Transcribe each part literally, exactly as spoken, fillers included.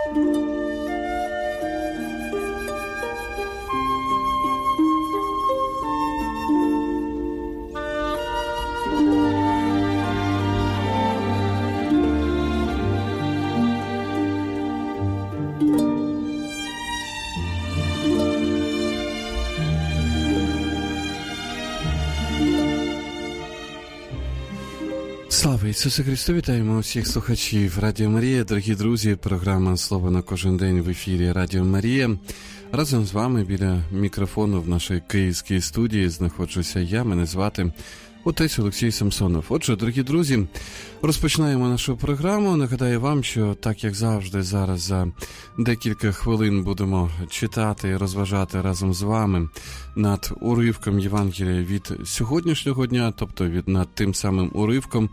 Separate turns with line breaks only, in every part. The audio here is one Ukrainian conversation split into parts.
Слава Ісусу Христу! Вітаємо всіх слухачів Радіо Марія. Дорогі друзі, програма «Слово на кожен день» в ефірі Радіо Марія. Разом з вами біля мікрофону в нашій київській студії знаходжуся я, мене звати отець Олексій Самсонов. Отже, дорогі друзі, розпочинаємо нашу програму. Нагадаю вам, що так як завжди зараз за декілька хвилин будемо читати і розважати разом з вами над уривком Євангелія від сьогоднішнього дня, тобто від над тим самим уривком,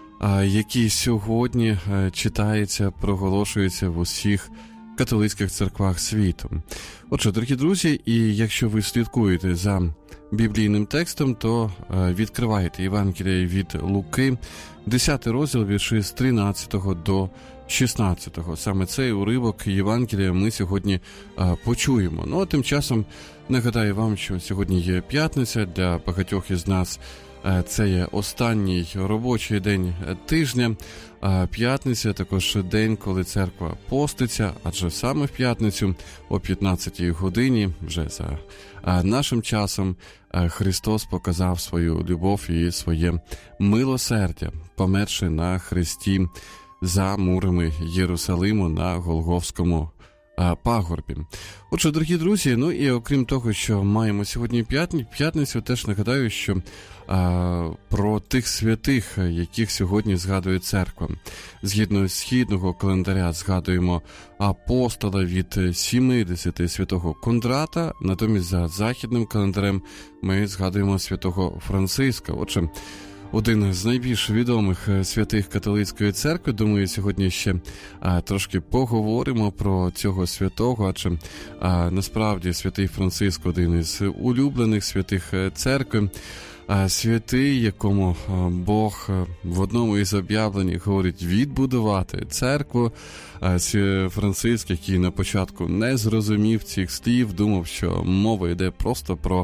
який сьогодні читається, проголошується в усіх католицьких церквах світу. Отже, дорогі друзі, і якщо ви слідкуєте за біблійним текстом, то відкривайте Євангеліє від Луки, десятий розділ, вірші з тринадцятого до шістнадцятого. Саме цей уривок Євангелія ми сьогодні а, почуємо. Ну, а тим часом нагадаю вам, що сьогодні є п'ятниця, для багатьох із нас а, це є останній робочий день тижня. А п'ятниця також день, коли церква поститься, адже саме в п'ятницю о п'ятнадцятій годині, вже за а, нашим часом, а, Христос показав свою любов і своє милосердя, померши на хресті за мурами Єрусалиму на Голгофському а, пагорбі. Отже, дорогі друзі, ну і окрім того, що маємо сьогодні п'ятницю, п'ятницю теж нагадаю, що а, про тих святих, яких сьогодні згадує церква. Згідно східного календаря згадуємо апостола від сімдесяти святого Кондрата, натомість за західним календарем ми згадуємо святого Франциска. Отже, один з найбільш відомих святих католицької церкви. Думаю, сьогодні ще а, трошки поговоримо про цього святого, адже а, насправді святий Франциск один із улюблених святих церкви. А, святий, якому а, Бог а, в одному із об'явлень говорить відбудувати церкву. А, Франциск, який на початку не зрозумів цих слів, думав, що мова йде просто про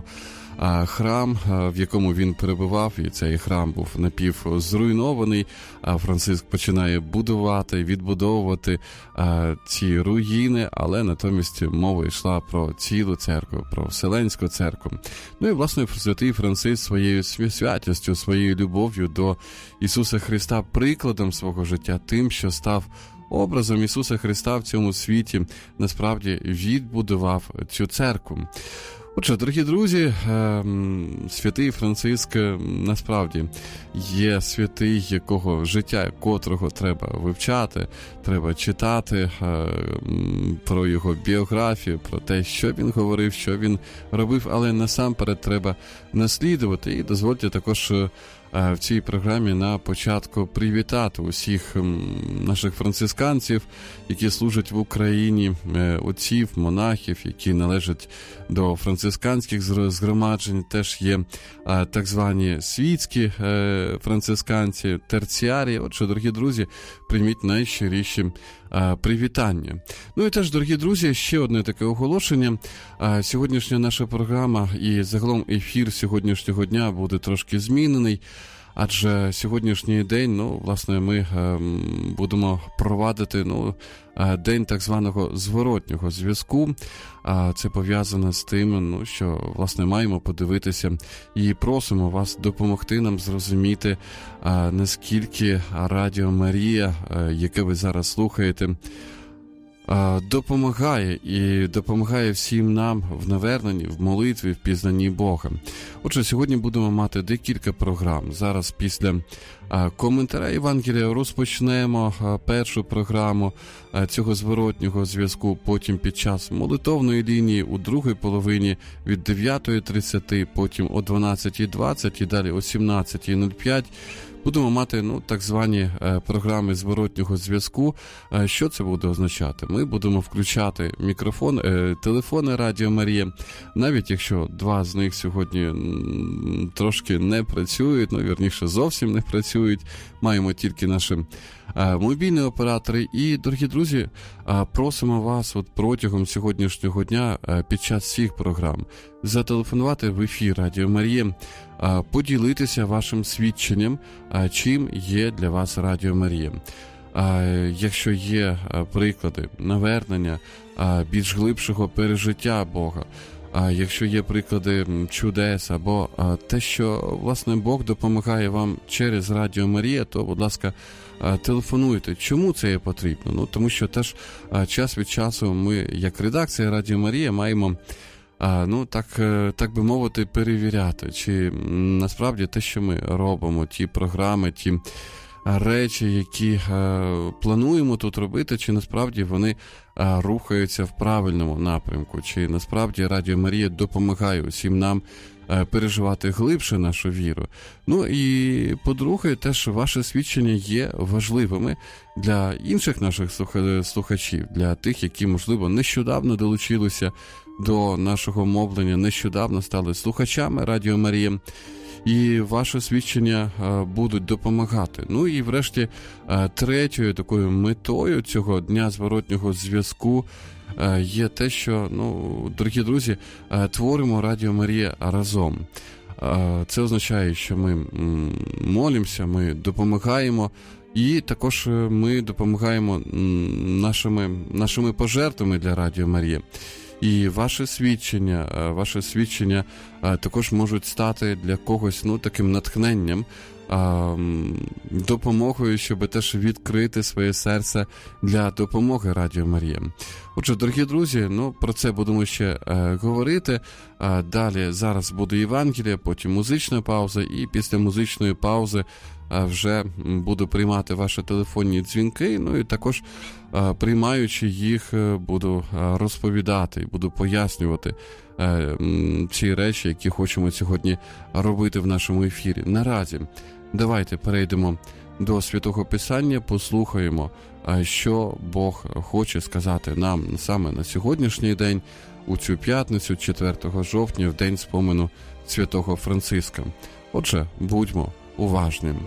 храм, в якому він перебував, і цей храм був напівзруйнований, а Франциск починає будувати, відбудовувати а, ці руїни, але натомість мова йшла про цілу церкву, про Вселенську церкву. Ну і, власне, святий Франциск своєю святістю, своєю любов'ю до Ісуса Христа, прикладом свого життя, тим, що став образом Ісуса Христа в цьому світі, насправді відбудував цю церкву. Отже, дорогі друзі, святий Франциск насправді є святий, якого життя, котрого треба вивчати, треба читати про його біографію, про те, що він говорив, що він робив, але насамперед треба наслідувати. І дозвольте також в цій програмі на початку привітати усіх наших францисканців, які служать в Україні, отців, монахів, які належать до францисканських згромаджень. Теж є так звані світські францисканці, терціарії. Отже, дорогі друзі, прийміть найщиріші привітання. Ну і теж, дорогі друзі, ще одне таке оголошення. Сьогоднішня наша програма і загалом ефір сьогоднішнього дня буде трошки змінений. Адже сьогоднішній день, ну, власне, ми е, будемо провадити, ну, е, день так званого зворотнього зв'язку. А це пов'язано з тим, ну, що, власне, маємо подивитися і просимо вас допомогти нам зрозуміти, е, наскільки Радіо Марія, е, яке ви зараз слухаєте, допомагає і допомагає всім нам в наверненні, в молитві, в пізнанні Бога. Отже, сьогодні будемо мати декілька програм. Зараз після коментаря Євангелія розпочнемо першу програму цього зворотнього зв'язку, потім під час молитовної лінії у другій половині від дев'ятої тридцять, потім о дванадцятій двадцять і далі о сімнадцятій нуль п'ять. Будемо мати, ну, так звані е, програми зворотнього зв'язку. Е, що це буде означати? Ми будемо включати мікрофон, е, телефони Радіо Марія, навіть якщо два з них сьогодні м, трошки не працюють, ну, вірніше, зовсім не працюють. Маємо тільки наше мобільні оператори. І, дорогі друзі, просимо вас от протягом сьогоднішнього дня під час всіх програм зателефонувати в ефір Радіо Марія, поділитися вашим свідченням, чим є для вас Радіо Марія. Якщо є приклади навернення, більш глибшого пережиття Бога, якщо є приклади чудес або те, що, власне, Бог допомагає вам через Радіо Марія, то, будь ласка, телефонуйте. Чому це є потрібно? Ну, тому що теж час від часу ми, як редакція Радіо Марія, маємо, ну, так, так би мовити, перевіряти, чи насправді те, що ми робимо, ті програми, ті речі, які е, плануємо тут робити, чи насправді вони е, рухаються в правильному напрямку, чи насправді Радіо Марія допомагає усім нам е, переживати глибше нашу віру. Ну і, по-друге, теж ваше свідчення є важливими для інших наших слухачів, для тих, які, можливо, нещодавно долучилися до нашого мовлення, нещодавно стали слухачами Радіо Марія. І ваше свідчення а, будуть допомагати. Ну і врешті а, третьою такою метою цього дня зворотнього зв'язку а, є те, що, ну, дорогі друзі, а, творимо Радіо Марія разом. А, це означає, що ми м, молимося, ми допомагаємо, і також ми допомагаємо м, нашими, нашими пожертвами для Радіо Марія. І ваше свідчення, ваше свідчення також можуть стати для когось, ну, таким натхненням, допомогою, щоб теж відкрити своє серце для допомоги Радіо Марія. Отже, дорогі друзі, ну, про це будемо ще е, говорити. А далі зараз буде Євангеліє, потім музична пауза, і після музичної паузи е, вже буду приймати ваші телефонні дзвінки, ну і також е, приймаючи їх, буду розповідати, буду пояснювати е, ці речі, які хочемо сьогодні робити в нашому ефірі. Наразі давайте перейдемо до Святого Писання, послухаємо, що Бог хоче сказати нам саме на сьогоднішній день, у цю п'ятницю, четвертого жовтня, в день спомену Святого Франциска. Отже, будьмо уважними.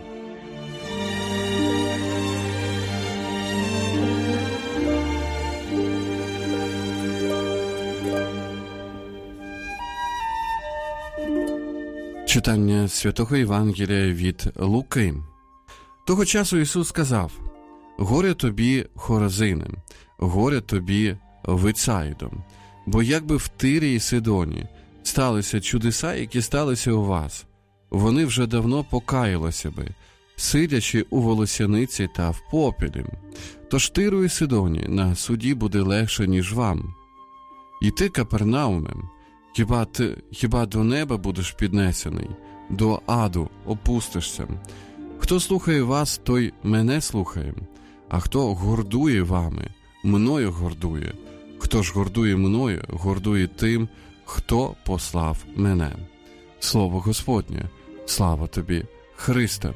Читання Святого Євангелія від Луки. Того часу Ісус сказав: «Горе тобі, Хоразине, горе тобі, Вицаїдо, бо якби в Тирі і Сидоні сталися чудеса, які сталися у вас, вони вже давно покаялися би, сидячи у волосяниці та в попелі. Тож Тиру і Сидоні на суді буде легше, ніж вам. І ти, Капернауме, хіба ти, хіба до неба будеш піднесений, до аду опустишся? Хто слухає вас, той мене слухає, а хто гордує вами, мною гордує. Хто ж гордує мною, гордує тим, хто послав мене». Слово Господнє. Слава тобі, Христе.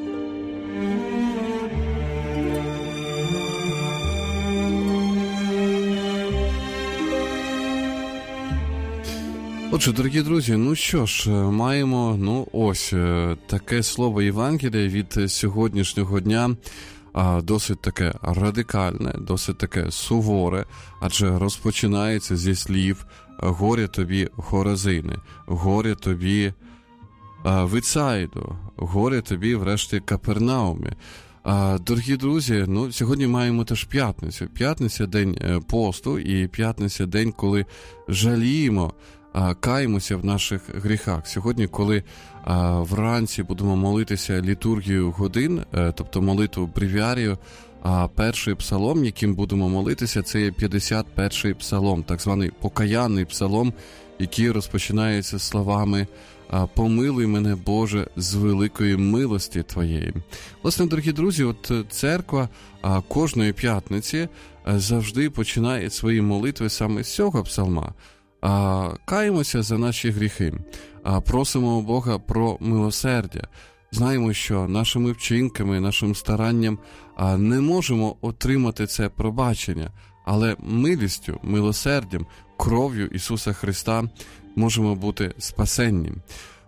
Отже, дорогі друзі, ну що ж, маємо, ну ось, таке слово Євангелія від сьогоднішнього дня, досить таке радикальне, досить таке суворе, адже розпочинається зі слів «Горе тобі, Хоразине», «Горе тобі, Вицаїдо», «Горе тобі, врешті, Капернауме». Дорогі друзі, ну, сьогодні маємо теж п'ятницю. П'ятниця – день посту, і п'ятниця – день, коли жаліємо, каємося в наших гріхах. Сьогодні, коли а, вранці будемо молитися літургію годин, тобто молитву бревіарію, а перший псалом, яким будемо молитися, це є п'ятдесят перший псалом, так званий покаянний псалом, який розпочинається словами «Помилуй мене, Боже, з великої милості Твоєї». Власне, дорогі друзі, от церква кожної п'ятниці завжди починає свої молитви саме з цього псалма. Каємося за наші гріхи, просимо Бога про милосердя. Знаємо, що нашими вчинками, нашим старанням не можемо отримати це пробачення, але милістю, милосердям, кров'ю Ісуса Христа можемо бути спасенні.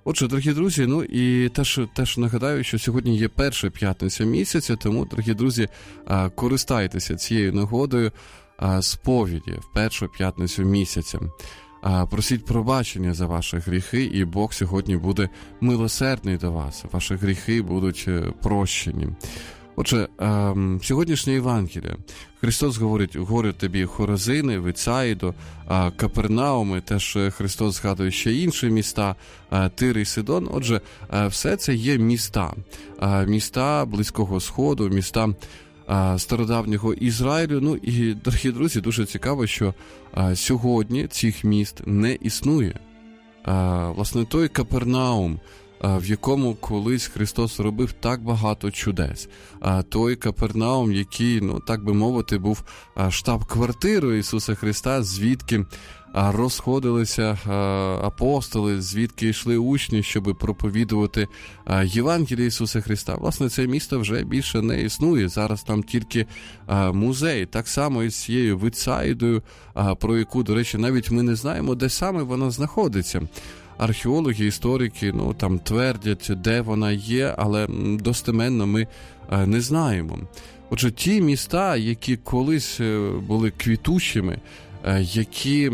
Отже, дорогі друзі, ну і теж, теж нагадаю, що сьогодні є перша п'ятниця місяця, тому, дорогі друзі, користайтеся цією нагодою сповіді в першу п'ятницю місяця. Просіть пробачення за ваші гріхи, і Бог сьогодні буде милосердний до вас. Ваші гріхи будуть прощені. Отже, сьогоднішнє Євангеліє. Христос говорить, горе тобі Хоразини, Вецаїдо, Капернауми, теж Христос згадує ще інші міста, Тир і Сидон. Отже, все це є міста. Міста Близького Сходу, міста стародавнього Ізраїлю. Ну і, дорогі друзі, дуже цікаво, що сьогодні цих міст не існує. Власне, той Капернаум, в якому колись Христос робив так багато чудес. Той Капернаум, який, ну, так би мовити, був штаб-квартирою Ісуса Христа, звідки розходилися апостоли, звідки йшли учні, щоб проповідувати Євангеліє Ісуса Христа. Власне, це місто вже більше не існує. Зараз там тільки музей. Так само і з цією Вецаїдою, про яку, до речі, навіть ми не знаємо, де саме вона знаходиться. Археологи, історики, ну, там твердять, де вона є, але достеменно ми не знаємо. Отже, ті міста, які колись були квітучими, які,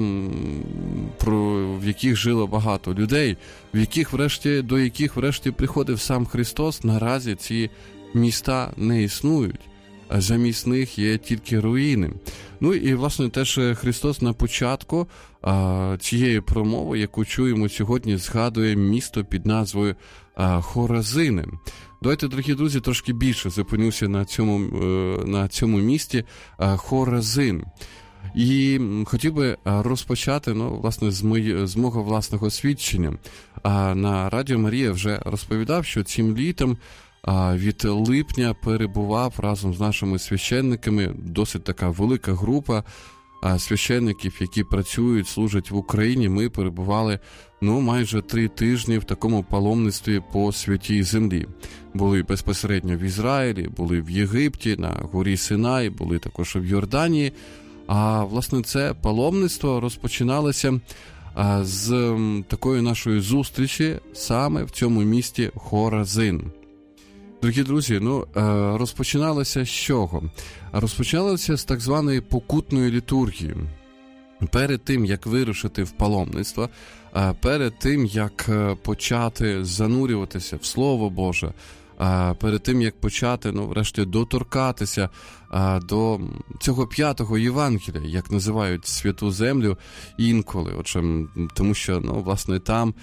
про, в яких жило багато людей, в яких врешті, до яких врешті приходив сам Христос, наразі ці міста не існують. Замість них є тільки руїни. Ну і, власне, теж Христос на початку а, цієї промови, яку чуємо сьогодні, згадує місто під назвою а, Хоразини. Давайте, дорогі друзі, трошки більше зупинюся на цьому, на цьому місті а, Хоразин. І хотів би розпочати, ну, власне, з, мої, з мого власного свідчення. А на Радіо Марія вже розповідав, що цим літом від липня перебував разом з нашими священниками досить така велика група священників, які працюють, служать в Україні. Ми перебували, ну, майже три тижні в такому паломництві по Святій Землі. Були безпосередньо в Ізраїлі, були в Єгипті, на горі Синай, були також в Йорданії. А, власне, це паломництво розпочиналося з такої нашої зустрічі саме в цьому місті Хоразин. Дорогі друзі, ну, розпочиналося з чого? Розпочалося з так званої покутної літургії. Перед тим, як вирушити в паломництво, перед тим, як почати занурюватися в Слово Боже, перед тим, як почати, ну, врешті, доторкатися до цього п'ятого Євангелія, як називають Святу Землю інколи. Отже, тому що, ну, власне, там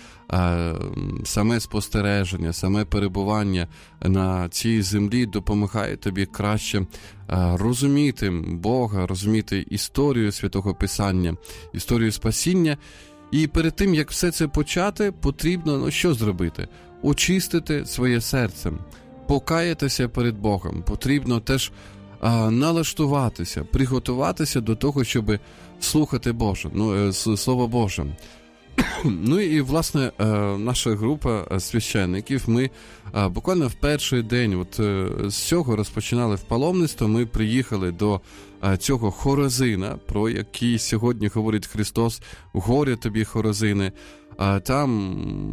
саме спостереження, саме перебування на цій землі допомагає тобі краще розуміти Бога, розуміти історію Святого Писання, історію спасіння. І перед тим, як все це почати, потрібно, ну, що зробити? Очистити своє серце, покаятися перед Богом. Потрібно теж а, налаштуватися, приготуватися до того, щоб слухати Боже, ну, Слово Боже. Ну і, власне, наша група священників, ми буквально в перший день от з цього розпочинали в паломництво. Ми приїхали до цього Хоразина, про який сьогодні говорить Христос: «Горе тобі, Хоразини». Там,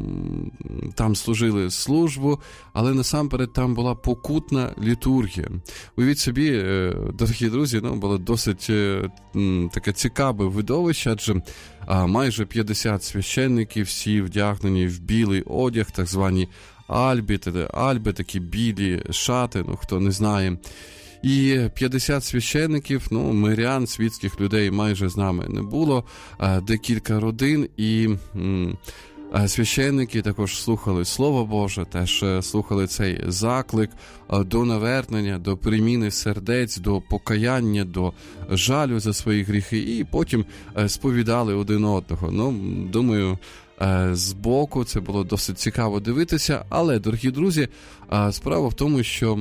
там служили службу, але насамперед там була покутна літургія. Уявіть собі, дорогі друзі, ну, було досить таке цікаве видовище, адже майже п'ятдесят священників, всі вдягнені в білий одяг, так звані альби, альби, такі білі шати, ну, хто не знає. І п'ятдесят священників, ну, мирян, світських людей майже з нами не було, декілька родин, і м, священники також слухали Слово Боже, теж слухали цей заклик до навернення, до переміни сердець, до покаяння, до жалю за свої гріхи, і потім сповідали один одного. Ну, думаю, збоку це було досить цікаво дивитися, але, дорогі друзі, справа в тому, що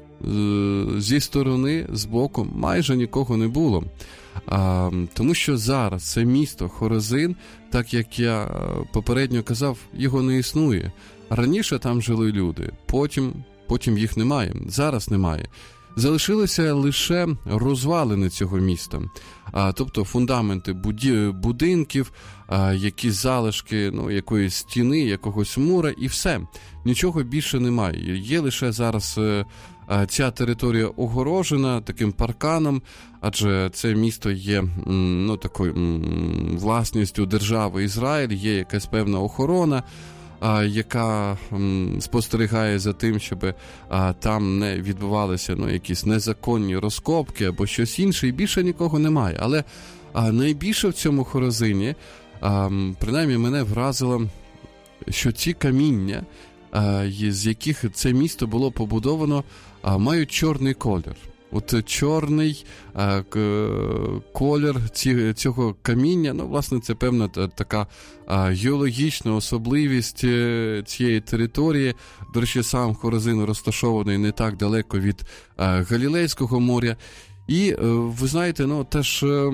зі сторони, з боку, майже нікого не було. А, тому що зараз це місто Хоразин, так як я попередньо казав, його не існує. Раніше там жили люди, потім, потім їх немає, зараз немає. залишилися лише розвалини цього міста. Тобто фундаменти будинків, якісь залишки, ну, якоїсь стіни, якогось мура і все. Нічого більше немає. Є лише зараз ця територія огорожена таким парканом, адже це місто є, ну, такою власністю держави Ізраїль, є якась певна охорона, яка спостерігає за тим, щоб там не відбувалися, ну, якісь незаконні розкопки або щось інше, і більше нікого немає. Але найбільше в цьому Хорозині, принаймні мене вразило, що ці каміння, з яких це місто було побудовано, мають чорний колір. От чорний а, к, колір ці, цього каміння, ну, власне, це певна така а, геологічна особливість цієї території. До речі, сам Хорозин розташований не так далеко від а, Галілейського моря. І, а, ви знаєте, ну, теж а,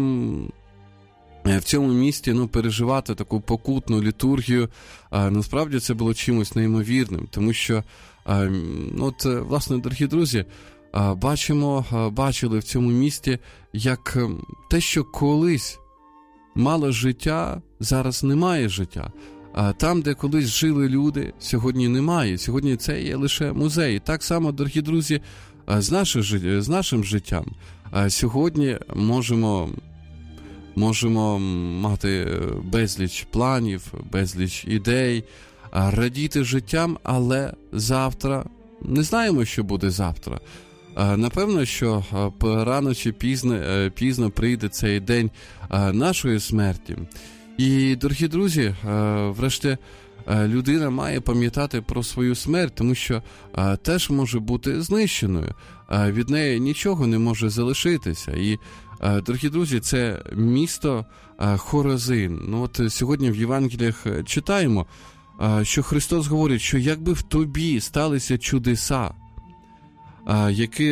в цьому місті, ну, переживати таку покутну літургію, а, насправді це було чимось неймовірним, тому що, а, ну, от, власне, дорогі друзі, Бачимо, бачили в цьому місті, як те, що колись мало життя, зараз немає життя. Там, де колись жили люди, сьогодні немає. Сьогодні це є лише музей. Так само, дорогі друзі, з, наше, з нашим життям. Сьогодні можемо, можемо мати безліч планів, безліч ідей, радіти життям, але завтра не знаємо, що буде завтра. Напевно, що рано чи пізно, пізно прийде цей день нашої смерті. І, дорогі друзі, врешті, людина має пам'ятати про свою смерть, тому що теж може бути знищеною. Від неї нічого не може залишитися. І, дорогі друзі, це місто Хорозин. Ну, от сьогодні в Євангеліях читаємо, що Христос говорить, що якби в тобі сталися чудеса, які,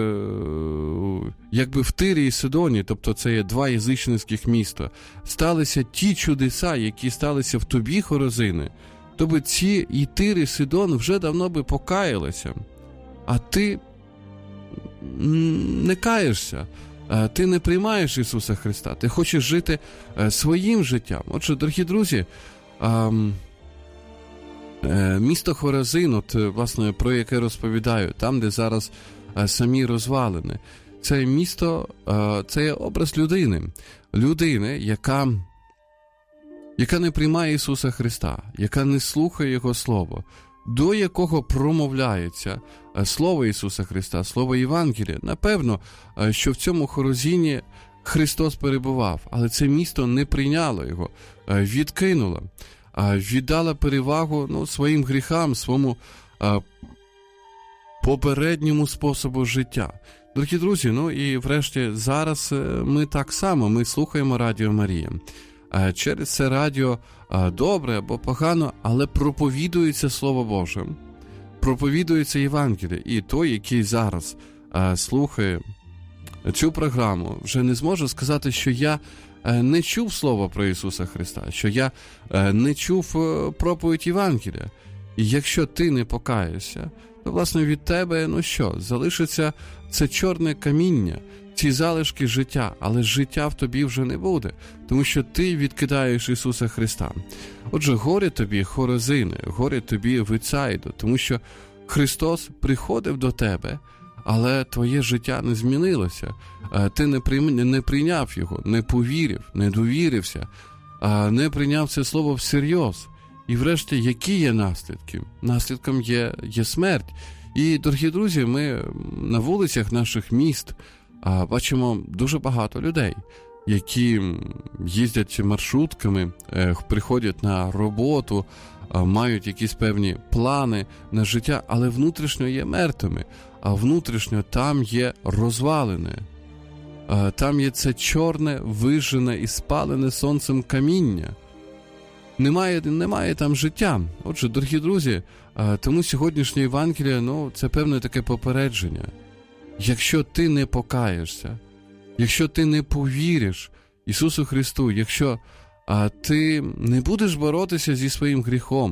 якби в Тирі і Сидоні, тобто це є два язичницьких міста, сталися ті чудеса, які сталися в тобі, Хорозине, то би ці і Тир, і Сидон вже давно би покаялися. А ти не каєшся, ти не приймаєш Ісуса Христа, ти хочеш жити своїм життям. Отже, дорогі друзі, місто Хорозин, от, власне, про яке розповідаю, там, де зараз а, самі розвалини, це місто, а, це є образ людини. Людини, яка, яка не приймає Ісуса Христа, яка не слухає Його Слово, до якого промовляється Слово Ісуса Христа, Слово Євангелія. Напевно, що в цьому Хорозині Христос перебував, але це місто не прийняло Його, відкинуло. Віддала перевагу, ну, своїм гріхам, своєму а, попередньому способу життя. Дорогі друзі, ну і врешті зараз ми так само, ми слухаємо Радіо Марія. А через це радіо а, добре або погано, але проповідується Слово Боже, проповідується Євангеліє. І той, який зараз а, слухає цю програму, вже не зможе сказати, що я не чув слова про Ісуса Христа, що я не чув проповідь Євангелія. І якщо ти не покаєшся, то, власне, від тебе, ну що, залишиться це чорне каміння, ці залишки життя, але життя в тобі вже не буде, тому що ти відкидаєш Ісуса Христа. Отже, горе тобі, Хорозине, горе тобі, Вицайдо, тому що Христос приходив до тебе, але твоє життя не змінилося. Ти не, при... не прийняв його, не повірив, не довірився, не прийняв це слово всерйоз. І врешті, які є наслідки? Наслідком є, є смерть. І, дорогі друзі, ми на вулицях наших міст бачимо дуже багато людей, які їздять маршрутками, приходять на роботу, мають якісь певні плани на життя, але внутрішньо є мертвими, а внутрішньо там є розвалини. Там є це чорне, вижжене і спалене сонцем каміння. Немає, немає там життя. Отже, дорогі друзі, тому сьогоднішнє Євангеліє, ну, це певне таке попередження. Якщо ти не покаєшся, якщо ти не повіриш Ісусу Христу, якщо а, ти не будеш боротися зі своїм гріхом,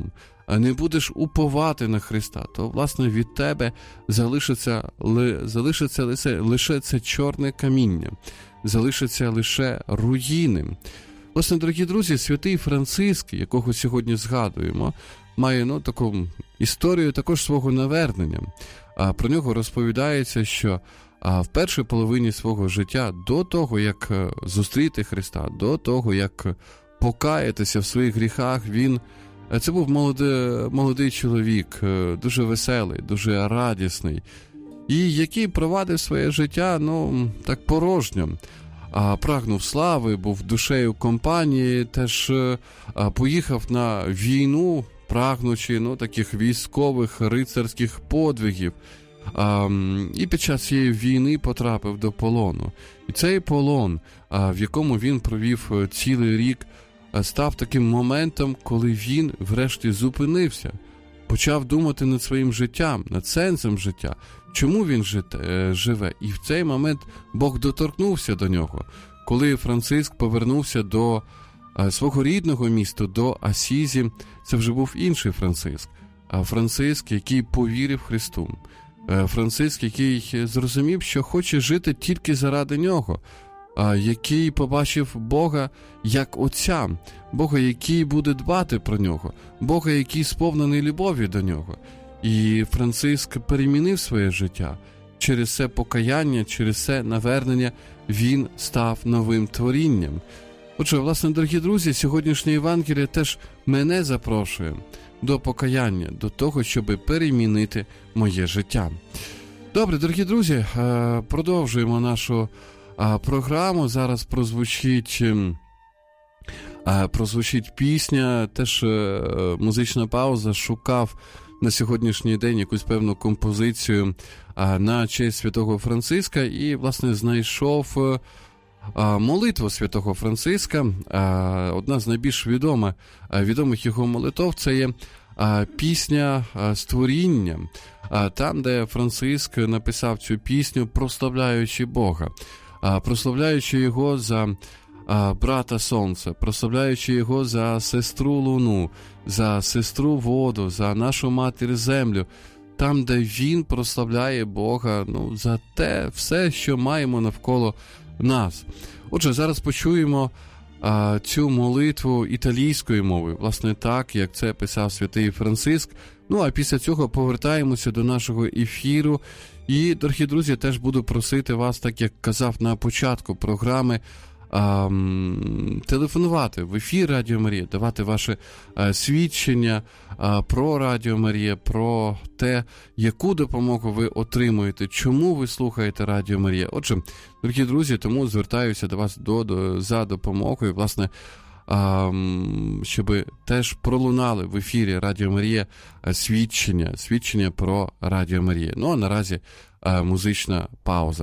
не будеш уповати на Христа, то, власне, від тебе залишиться, ли, залишиться лише, лише це чорне каміння, залишиться лише руїни. Власне, дорогі друзі, святий Франциск, якого сьогодні згадуємо, має ну, таку історію також свого навернення. А про нього розповідається, що а в першій половині свого життя, до того, як зустріти Христа, до того, як покаятися в своїх гріхах, він, це був молодий, молодий чоловік, дуже веселий, дуже радісний, і який провадив своє життя, ну, так порожньо. А прагнув слави, був душею компанії, теж а, поїхав на війну, прагнучи ну, таких військових, рицарських подвигів. А, і під час цієї війни потрапив до полону. І цей полон, а, в якому він провів цілий рік, а, став таким моментом, коли він врешті зупинився, почав думати над своїм життям, над сенсом життя, чому він живе. І в цей момент Бог доторкнувся до нього. Коли Франциск повернувся до свого рідного міста, до Асізі, це вже був інший Франциск. А Франциск, який повірив Христу. Франциск, який зрозумів, що хоче жити тільки заради нього. Який побачив Бога як Отця, Бога, який буде дбати про нього, Бога, який сповнений любові до нього. І Франциск перемінив своє життя. Через це покаяння, через це навернення він став новим творінням. Отже, власне, дорогі друзі, сьогоднішнє Євангеліє теж мене запрошує до покаяння, до того, щоб перемінити моє життя. Добре, дорогі друзі, продовжуємо нашу програму. Зараз прозвучить, прозвучить пісня, теж музична пауза. Шукав на сьогоднішній день якусь певну композицію на честь святого Франциска і, власне, знайшов молитву святого Франциска. Одна з найбільш відома, відомих його молитов – це є пісня «Створіння», там, де Франциск написав цю пісню, прославляючи Бога, прославляючи його за брата Сонця, прославляючи його за сестру Луну, за сестру Воду, за нашу матір Землю, там, де він прославляє Бога, ну, за те все, що маємо навколо нас. Отже, зараз почуємо а, цю молитву італійською мовою, власне так, як це писав святий Франциск. Ну, а після цього повертаємося до нашого ефіру. І, дорогі друзі, теж буду просити вас, так як казав на початку програми, а, телефонувати в ефір Радіо Марія, давати ваше а, свідчення а, про Радіо Марія, про те, яку допомогу ви отримуєте, чому ви слухаєте Радіо Марія. Отже, дорогі друзі, тому звертаюся до вас до, до, за допомогою, власне, а, щоб теж пролунали в ефірі Радіо Марія свідчення, свідчення про Радіо Марія. Ну, а наразі а, музична пауза.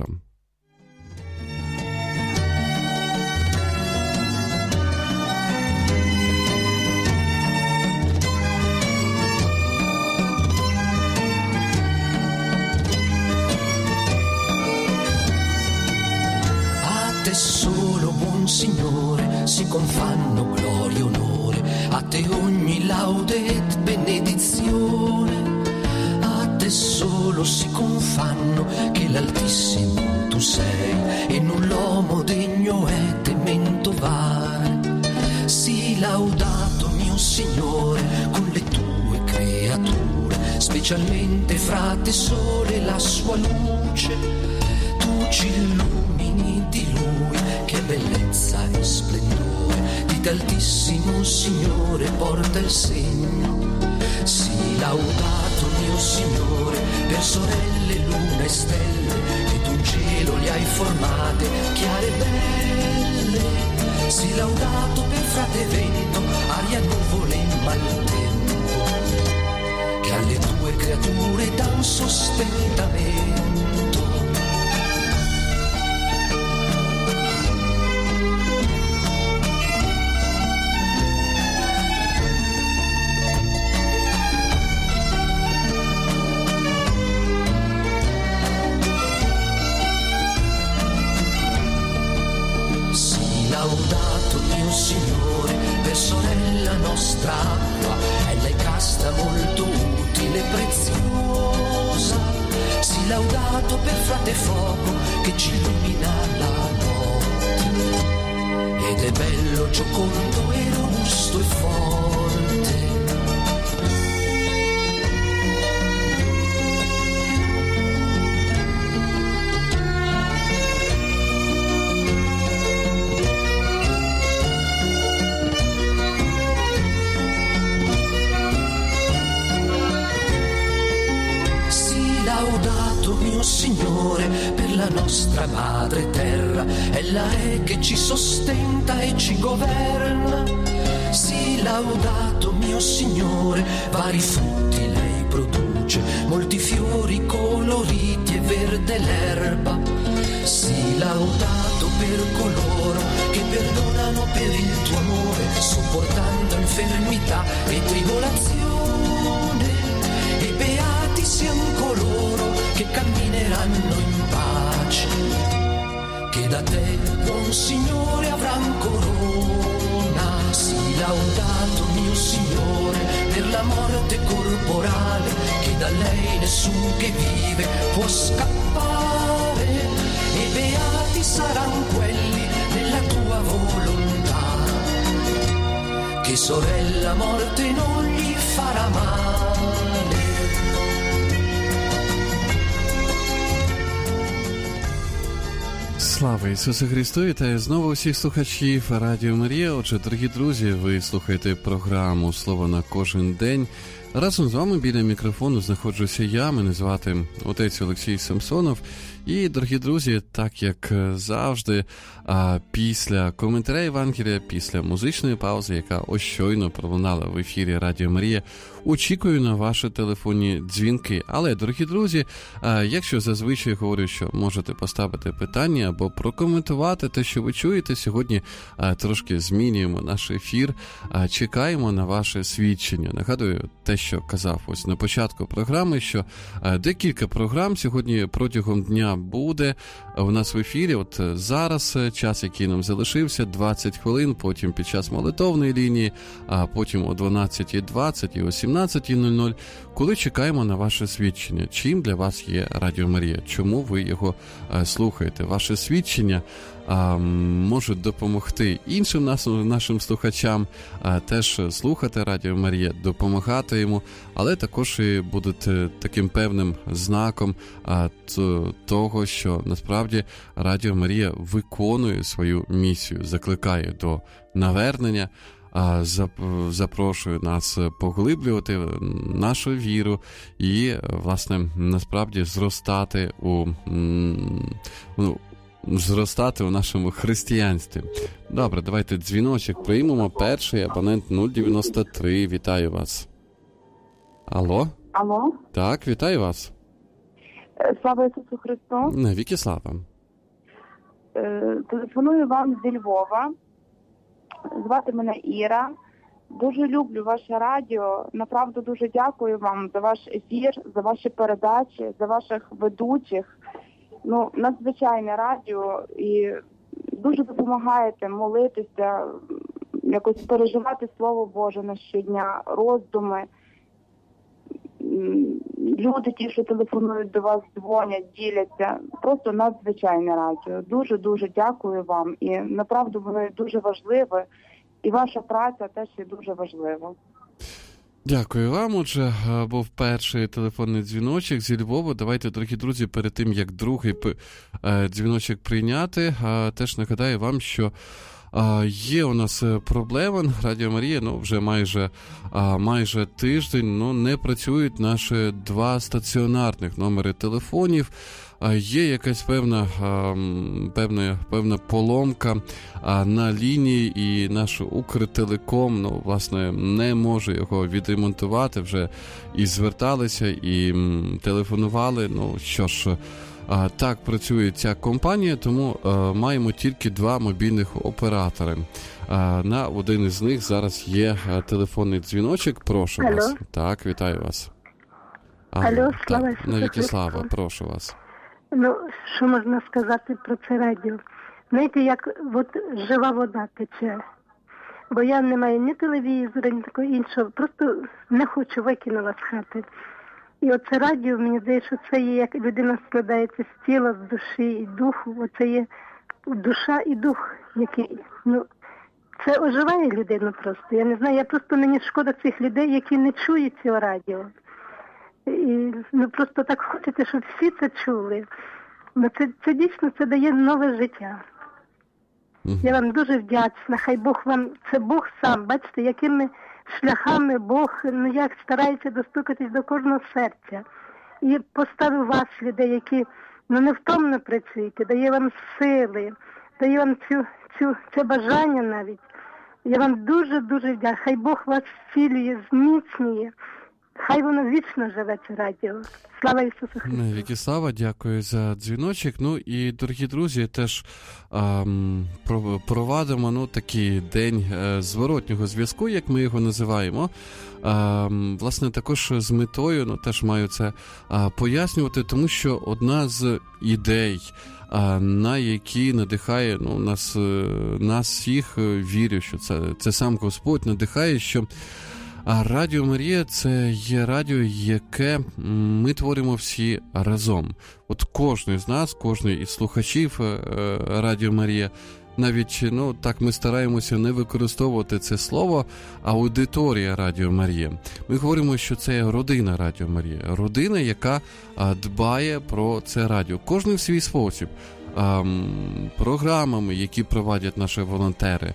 Solo buon Signore si confanno gloria e onore, a te ogni laude et benedizione, a te solo si confanno che l'Altissimo tu sei e non l'uomo degno è temento vare. Sii laudato mio Signore con le tue creature, specialmente fra te sole e la sua luce, tu ci illumini di Lui, che bellezza e splendore, di t'altissimo Signore porta il segno. Sii laudato mio Signore per sorelle, luna e stelle, che tu in cielo li hai formate, chiare e belle. Sii laudato per frate vento, aria, nuvole e maltempo, che alle tue creature dan sostentamento. Laudato mio Signore per sorella nostra acqua, ella è casta, molto utile e preziosa. Sii laudato per frate fuoco che ci illumina la notte. Ed è bello, giocondo e robusto e forte. Laudato mio Signore per la nostra madre terra, ella è che ci sostenta e ci governa. Sii laudato mio Signore, vari frutti lei produce, molti fiori coloriti e verde l'erba. Sii laudato per coloro che perdonano per il tuo amore, sopportando infermità e tribolazione, e beati siano coloro che cammineranno in pace, che da te, buon Signore, avran corona. Sii laudato mio Signore per la morte corporale, che da lei nessun che vive può scappare, e beati saranno quelli della tua volontà, che sorella morte non gli farà male.
Слава Ісусу Христу! Вітаю знову всіх слухачів Радіо Марія. Отже, дорогі друзі, ви слухаєте програму «Слово на кожен день». Разом з вами біля мікрофону знаходжуся я, мене звати отець Олексій Самсонов. І, дорогі друзі, так як завжди, після коментаря Євангелія, після музичної паузи, яка ось щойно пролунала в ефірі Радіо Марія, очікую на ваші телефонні дзвінки. Але, дорогі друзі, якщо зазвичай говорю, що можете поставити питання або прокоментувати те, що ви чуєте, сьогодні трошки змінюємо наш ефір, чекаємо на ваше свідчення. Нагадую те, що казав ось на початку програми, що декілька програм сьогодні протягом дня буде у нас в ефірі. От зараз час, який нам залишився, двадцять хвилин, потім під час молитовної лінії, а потім о дванадцятій двадцять і о сімнадцятій нуль нуль, коли чекаємо на ваше свідчення. Чим для вас є Радіо Марія? Чому ви його слухаєте? Ваше свідчення а, можуть допомогти іншим нас, нашим слухачам а, теж слухати Радіо Марія, допомагати йому, але також і будуть таким певним знаком а, того, що насправді Радіо Марія виконує свою місію, закликає до навернення, запрошує нас поглиблювати нашу віру і, власне, насправді зростати у, ну, зростати у нашому християнстві. Добре, давайте дзвіночок приймемо. Перший абонент нуль дев'яносто три. Вітаю вас. Алло?
Алло?
Так, вітаю вас.
Слава Ісусу Христу.
Навіки слава.
Телефоную вам зі Львова. Звати мене Іра. Дуже люблю ваше радіо. Направду дуже дякую вам за ваш ефір, за ваші передачі, за ваших ведучих. Ну, надзвичайне радіо, і дуже допомагаєте молитися, якось переживати Слово Боже на щодня, роздуми. Люди, ті, що телефонують до вас, дзвонять, діляться. Просто надзвичайне радіо. Дуже-дуже дякую вам. І направду воно дуже важливе. І ваша праця теж є дуже важлива.
Дякую вам. Отже, був перший телефонний дзвіночок зі Львова. Давайте, дорогі друзі, перед тим, як другий дзвіночок прийняти, теж нагадаю вам, що є у нас проблема. Радіо Марія, ну, вже майже, майже тиждень, ну, не працюють наші два стаціонарних номери телефонів. Є якась певна, певна, певна поломка на лінії, і наш Укртелеком, ну, власне, не може його відремонтувати. Вже і зверталися, і телефонували. Ну, що ж, так працює ця компанія, тому маємо тільки два мобільних оператори. На один із них зараз є телефонний дзвіночок. Прошу
Алло.
вас. Так, вітаю вас.
Алло, Алло слава
так, навіки слава, прошу вас.
Ну, що можна сказати про це радіо? Знаєте, як от жива вода тече. бо я не маю ні телевізора, ні такого іншого. Просто не хочу, викинула з хати. І оце радіо, мені здається, що це є, як людина складається з тіла, з душі і духу. Оце є душа і дух, який, ну, це оживає людину просто. Я не знаю, я просто, мені шкода цих людей, які не чують цього радіо. І, ну, просто так хочете, щоб всі це чули. Ну, це, це дійсно, це дає нове життя. Mm-hmm. Я вам дуже вдячна. Хай Бог вам, це Бог сам, бачите, якими шляхами Бог, ну, як старається достукатись до кожного серця. І поставив вас, людей, які, ну, невтомно працюєте, дає вам сили, дає вам цю, цю, це бажання навіть. Я вам дуже-дуже вдячна. Хай Бог вас зцілює, зміцнює. Хай воно вічно живе, це радіо. Слава Ісусу Христу!
Віки слава, дякую за дзвіночок. Ну і, дорогі друзі, теж ем, провадимо, ну, такий день е, зворотнього зв'язку, як ми його називаємо. Ем, власне, також з метою, ну, теж маю це е, пояснювати, тому що одна з ідей, е, на які надихає, ну, нас, е, нас всіх, е, вірю, що це, це сам Господь надихає, що а Радіо Марія – це є радіо, яке ми творимо всі разом. От кожен з нас, кожен із слухачів Радіо Марія, навіть, ну, так ми стараємося не використовувати це слово аудиторія Радіо Марія. Ми говоримо, що це родина Радіо Марія. Родина, яка дбає про це радіо. Кожен в свій спосіб. Програмами, які проводять наші волонтери,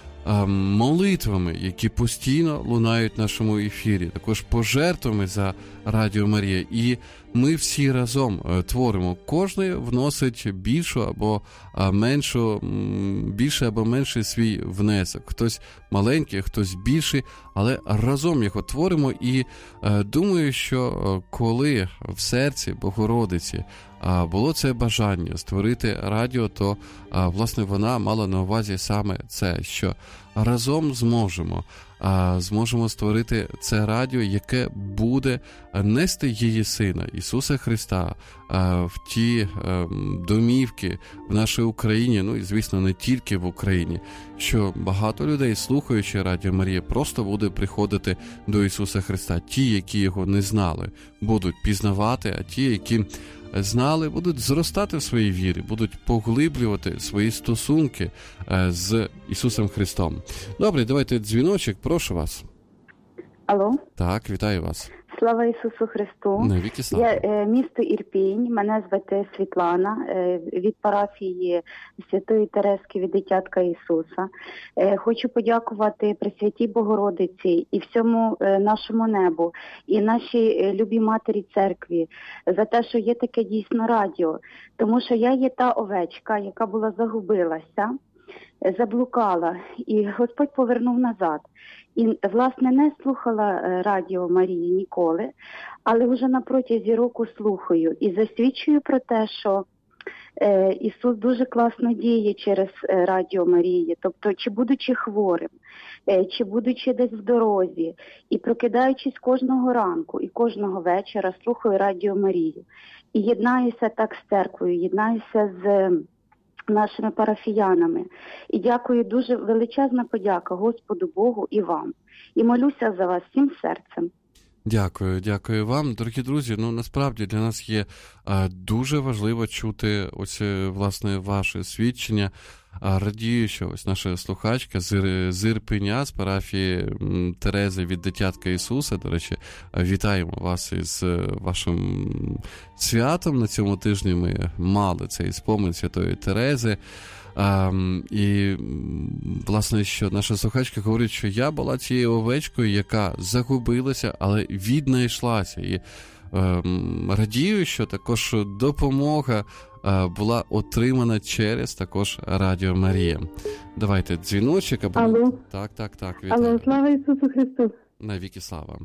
молитвами, які постійно лунають в нашому ефірі, також пожертвами за Радіо Марія. І ми всі разом творимо. Кожен вносить більшу або меншу, більше або менший свій внесок. Хтось маленький, хтось більший, але разом його творимо. І думаю, що коли в серці Богородиці було це бажання створити радіо, то, власне, вона мала на увазі саме це, що разом зможемо, зможемо створити це радіо, яке буде нести її Сина, Ісуса Христа, в ті домівки в нашій Україні, ну і, звісно, не тільки в Україні, що багато людей, слухаючи Радіо Марія, просто буде приходити до Ісуса Христа. Ті, які його не знали, будуть пізнавати, а ті, які знали, будуть зростати в своїй вірі, будуть поглиблювати свої стосунки з Ісусом Христом. Добре, давайте дзвіночок, прошу вас.
Алло.
Так, вітаю вас.
Слава Ісусу Христу.
Навіки слава.
Я е, місто Ірпінь, мене звати Світлана, е, від парафії Святої Терески від Дитятка Ісуса. Е, хочу подякувати Пресвятій Богородиці і всьому е, нашому небу, і нашій е, любій Матері Церкві за те, що є таке дійсно радіо. Тому що я є та овечка, яка була загубилася, е, заблукала, і Господь повернув назад. І, власне, не слухала Радіо Марії ніколи, але вже на протязі року слухаю і засвідчую про те, що е, Ісус дуже класно діє через Радіо Марії. Тобто, чи будучи хворим, е, чи будучи десь в дорозі, і прокидаючись кожного ранку і кожного вечора, слухаю Радіо Марію. І єднаюся так з церквою, єднаюся з нашими парафіянами. І дякую, дуже величезна подяка Господу Богу і вам. І молюся за вас всім серцем.
Дякую, дякую вам. Дорогі друзі, ну насправді для нас є а, дуже важливо чути ось, власне, ваше свідчення. А, радію, що ось наша слухачка з, з Ірпеня, з парафії Терези від Дитятка Ісуса, до речі, вітаємо вас із вашим святом. На цьому тижні ми мали цей спомин Святої Терези. Um, і, власне, що наша слухачка говорить, що я була цією овечкою, яка загубилася, але віднайшлася. І um, радію, що також допомога uh, була отримана через також Радіо Марія. Давайте дзвіночок. Або...
Алло.
Так, так, так. Вітаю.
Алло, слава Ісусу Христу.
Навіки слава.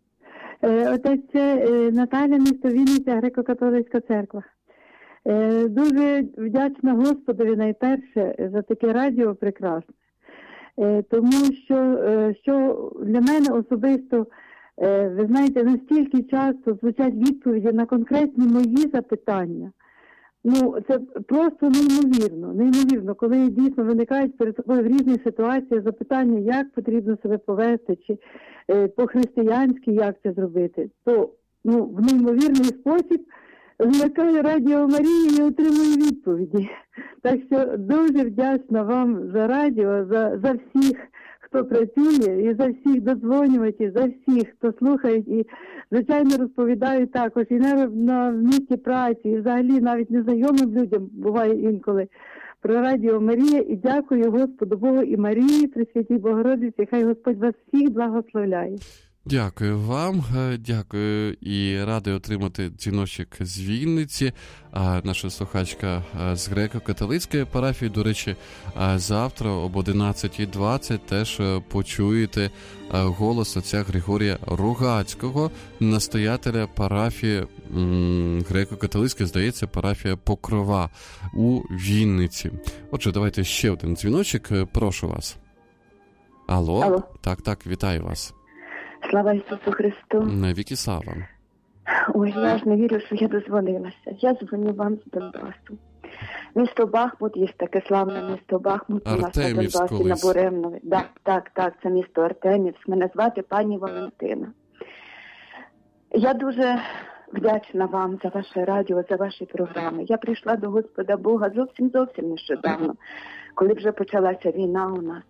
Е, отець е, Наталя, місто Вінниця, Греко-католицька церква. Дуже вдячна Господові найперше за таке радіо прекрасне, тому що, що для мене особисто, ви знаєте, настільки часто звучать відповіді на конкретні мої запитання, Ну, це просто неймовірно, неймовірно, коли дійсно виникають перед тобою в різні ситуації запитання, як потрібно себе повести, чи е, по-християнськи як це зробити, то ну, в неймовірний спосіб вмикає Радіо Марія і отримує відповіді. Так що дуже вдячна вам за радіо, за, за всіх, хто працює, і за всіх додзвонювачів, за всіх, хто слухають і, звичайно, розповідають також і на, на місці праці, і взагалі навіть незнайомим людям буває інколи про Радіо Марія. І дякую Господу Богу і Марії, Пресвятій Богородиці, хай Господь вас всіх благословляє.
Дякую вам, дякую і радий отримати дзвіночок з Вінниці. Наша слухачка з греко-католицької парафії, до речі, завтра об одинадцятій двадцять теж почуєте голос отця Григорія Ругацького, настоятеля парафії греко-католицької, здається, парафія Покрова у Вінниці. Отже, давайте ще один дзвіночок, прошу вас. Алло?
Алло.
Так, так, вітаю вас.
Слава Ісусу Христу.
Навіки слава.
Ой, я ж не вірю, що я дозвонилася. Я дзвоню вам з Донбасу. Місто Бахмут, є таке славне місто Бахмут у нас на Донбасі, на Буремнові. Так, так, так, це місто Артемівськ. Мене звати пані Валентина. Я дуже вдячна вам за ваше радіо, за ваші програми. Я прийшла до Господа Бога зовсім-зовсім нещодавно, коли вже почалася війна у нас.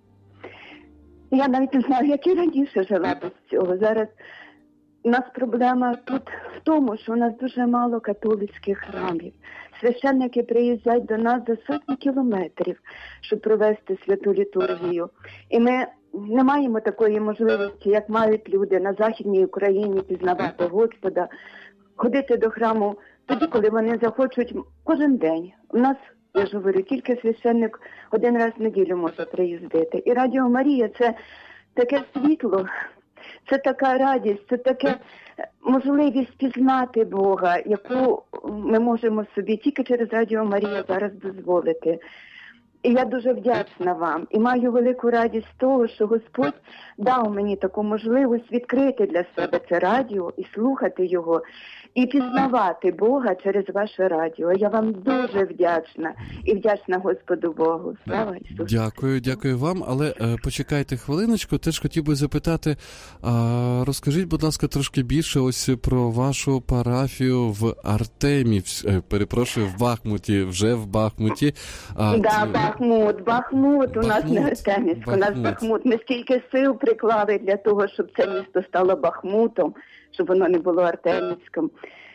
Я навіть не знаю, як і раніше жила без цього. Зараз у нас проблема тут в тому, що у нас дуже мало католицьких храмів. Священники приїздять до нас за сотні кілометрів, щоб провести святу літургію. І ми не маємо такої можливості, як мають люди на Західній Україні пізнавати Господа, ходити до храму тоді, коли вони захочуть кожен день. У нас, я ж говорю, тільки священник один раз в неділю може приїздити. І Радіо Марія – це таке світло, це така радість, це таке можливість пізнати Бога, яку ми можемо собі тільки через Радіо Марія зараз дозволити. І я дуже вдячна вам. І маю велику радість того, що Господь дав мені таку можливість відкрити для себе це радіо і слухати його, і пізнавати Бога через ваше радіо. Я вам дуже вдячна. І вдячна Господу Богу. Слава Ісусу.
Дякую, дякую вам. Але е, почекайте хвилиночку. Теж хотів би запитати, а, розкажіть, будь ласка, трошки більше ось про вашу парафію в Артемів, е, перепрошую, в Бахмуті, вже в Бахмуті.
Так, да, Бахмут, Бахмут, у нас не Артемівськ, у нас Бахмут. Ми стільки сил приклали для того, щоб це місто стало Бахмутом, щоб воно не було Артемівським.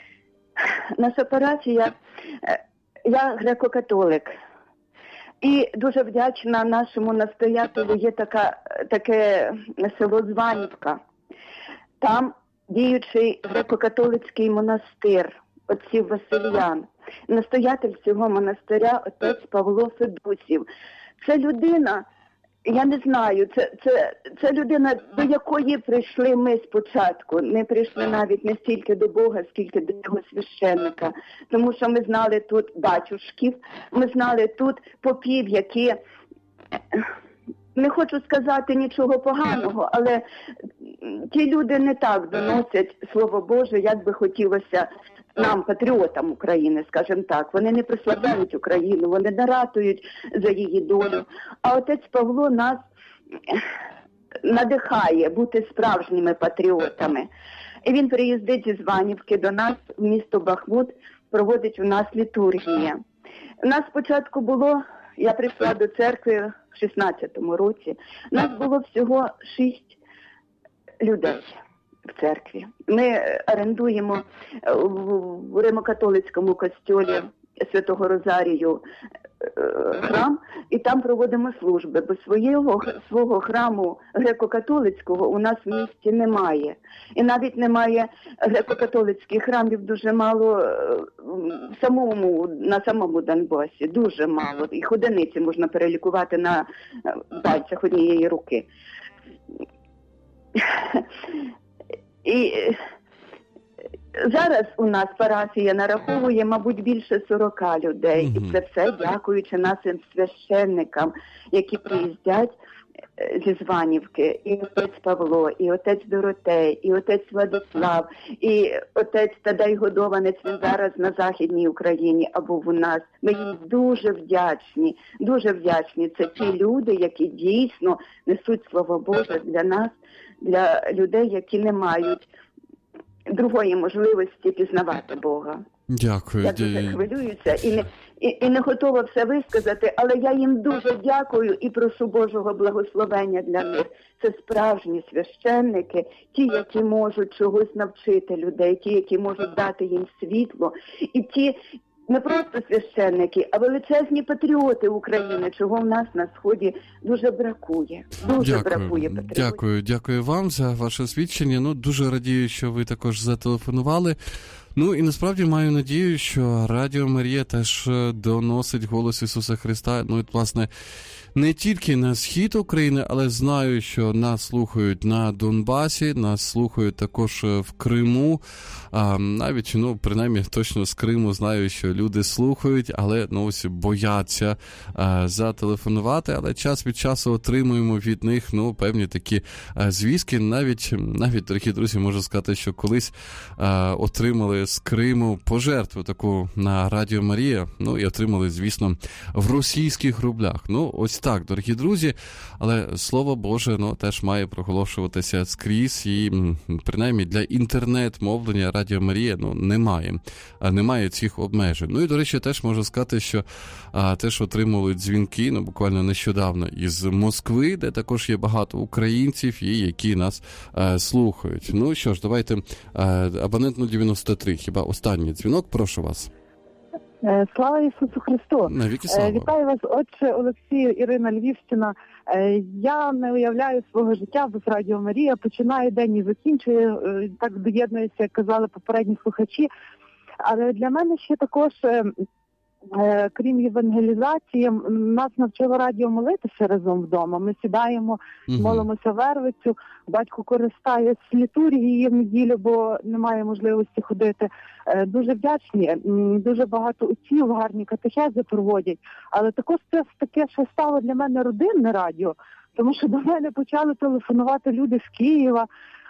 Наша парафія, я греко-католик. І дуже вдячна нашому настоятелю, є така, таке село Званівка. Там діючий греко-католицький монастир отців Васильян. Настоятель цього монастиря отець Павло Федусів. Це людина, я не знаю, це, це, це людина, до якої прийшли ми спочатку. Ми прийшли навіть не стільки до Бога, скільки до його священника. Тому що ми знали тут батюшків, ми знали тут попів, які, не хочу сказати нічого поганого, але ті люди не так доносять Слово Боже, як би хотілося нам, патріотам України, скажімо так. Вони не прославляють Україну, вони не ратують за її долю. А отець Павло нас надихає бути справжніми патріотами. І він приїздить зі Званівки до нас в місто Бахмут, проводить у нас літургія. У нас спочатку було, я прийшла до церкви в шістнадцятому році, у нас було всього шість людей в церкві. Ми орендуємо в Римо-католицькому костьолі Святого Розарію храм, і там проводимо служби, бо свого, свого храму греко-католицького у нас в місті немає. І навіть немає греко-католицьких храмів дуже мало в самому, на самому Донбасі, дуже мало. Їх одиниці можна перелікувати на пальцях однієї руки. І зараз у нас парафія нараховує, мабуть, більше сорока людей. Mm-hmm. І це все дякуючи нашим священникам, які приїздять зі Званівки. І отець Павло, і отець Доротей, і отець Владислав, і отець Тадай Годованець, він зараз на Західній Україні, або у нас. Ми їм дуже вдячні, дуже вдячні. Це ті люди, які дійсно несуть Слово Боже для нас, для людей, які не мають другої можливості пізнавати Бога.
Дякую.
Я дуже хвилююся і не, і, і не готова все висказати, але я їм дуже дякую і прошу Божого благословення для них. Це справжні священники, ті, які можуть чогось навчити людей, ті, які можуть дати їм світло, і ті, не просто священники, а величезні патріоти України, чого в нас на Сході дуже бракує. Дуже
дякую,
бракує патріотів.
Дякую, дякую вам за ваше свідчення. Ну, дуже радію, що ви також зателефонували. Ну, і насправді маю надію, що Радіо Марія теж доносить голос Ісуса Христа. Ну, і, власне, не тільки на схід України, але знаю, що нас слухають на Донбасі, нас слухають також в Криму. А, навіть, ну, принаймні, точно з Криму знаю, що люди слухають, але, ну, ось бояться а, зателефонувати. Але час від часу отримуємо від них, ну, певні такі а, звістки. Навіть, навіть, дорогі друзі, можу сказати, що колись а, отримали з Криму пожертву таку на Радіо Марія, ну, і отримали, звісно, в російських рублях. Ну, ось так, дорогі друзі, але Слово Боже, ну, теж має проголошуватися скрізь, і принаймні для інтернет-мовлення Радіо Марія, ну, немає, немає цих обмежень. Ну, і, до речі, теж можу сказати, що а, теж отримали дзвінки, ну, буквально нещодавно із Москви, де також є багато українців, і які нас а, слухають. Ну, що ж, давайте, а, абонент нуль дев'яносто три, хіба останній дзвінок, прошу вас.
Слава Ісусу Христу!
Навіки слава!
Вітаю вас, отче Олексію, Ірина Львівщина. Я не уявляю свого життя без Радіо Марія, починаю день і закінчую, так доєднуюся, як казали попередні слухачі. Але для мене ще також, крім євангелізації, нас навчило радіо молитися разом вдома. Ми сідаємо, угу. молимося вервицю, батько користає з літургії в неділю, бо немає можливості ходити. Дуже вдячні, дуже багато отців гарні катехези проводять. Але також це таке, що стало для мене родинне радіо, тому що до мене почали телефонувати люди з Києва,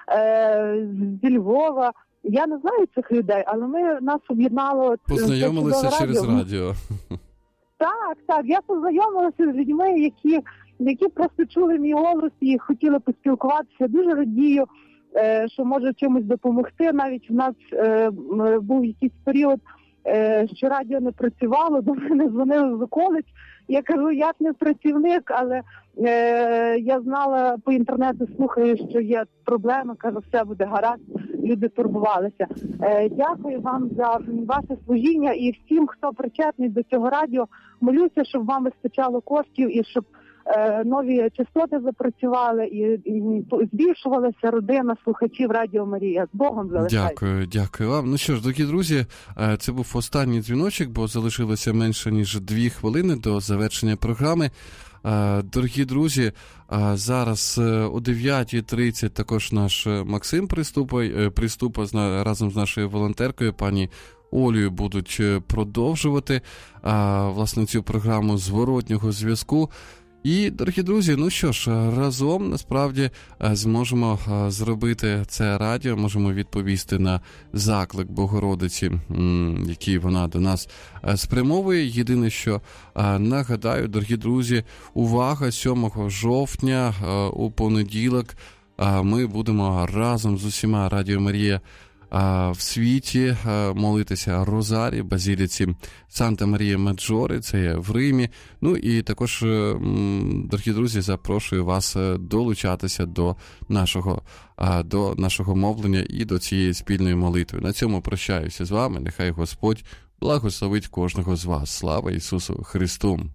зі Львова. Я не знаю цих людей, але ми нас об'єднало...
Познайомилися через радіо.
Так, так. Я познайомилася з людьми, які, які просто чули мій голос і хотіли поспілкуватися. Дуже радію, що можу чимось допомогти. Навіть в нас був якийсь період, що радіо не працювало, до мене дзвонили з околиць. Я кажу, я не працівник, але е, я знала по інтернету, слухаю, що є проблеми, кажу, все буде гаразд, люди турбувалися. Е, дякую вам за ваше служіння і всім, хто причетний до цього радіо. Молюся, щоб вам вистачало коштів і щоб е, нові частоти запрацювали і, і збільшувалася родина слухачів Радіо Марія. З Богом залишайте.
Дякую, дякую вам. Ну що ж, дорогі друзі, це був останній дзвіночок, бо залишилося менше ніж дві хвилини до завершення програми. Дорогі друзі, зараз о дев'ятій тридцять також наш Максим приступить, приступить разом з нашою волонтеркою, пані Олею, будуть продовжувати власне цю програму зворотнього зв'язку. І, дорогі друзі, ну що ж, разом, насправді, зможемо зробити це радіо, можемо відповісти на заклик Богородиці, який вона до нас спрямовує. Єдине, що нагадаю, дорогі друзі, увага, сьомого жовтня у понеділок ми будемо разом з усіма Радіо Марія в світі молитися Розарі, базіліці Санта Марія Маджоре, це є в Римі. Ну і також, дорогі друзі, запрошую вас долучатися до нашого, до нашого мовлення і до цієї спільної молитви. На цьому прощаюся з вами. Нехай Господь благословить кожного з вас. Слава Ісусу Христу!